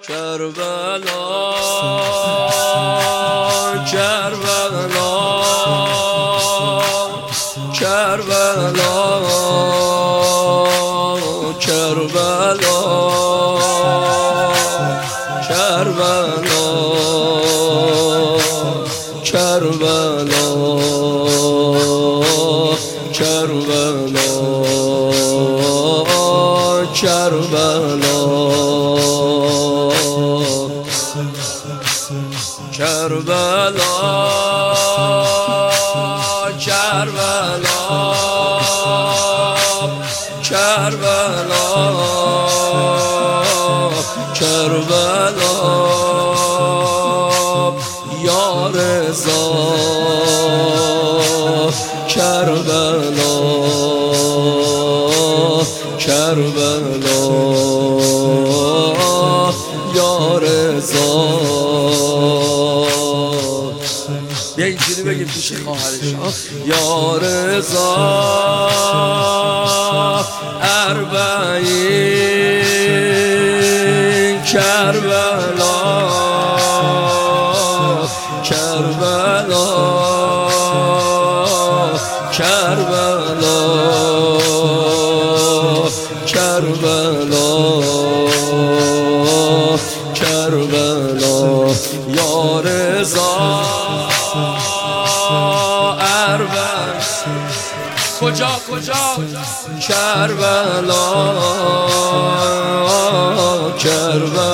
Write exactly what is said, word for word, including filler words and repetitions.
کربلا کربلا کربلا کربلا کربلا کربلا کربلا کربلا کربلا کربلا کربلا کربلا یا رضا کربلا کربلا یا رضا. بیا اینجوری بگیم پیش خواهرش یا رضا اربعین کربلا کربلا کربلا کربلا کربلا یا رضا اربعین کجا کجا کربلا کربلا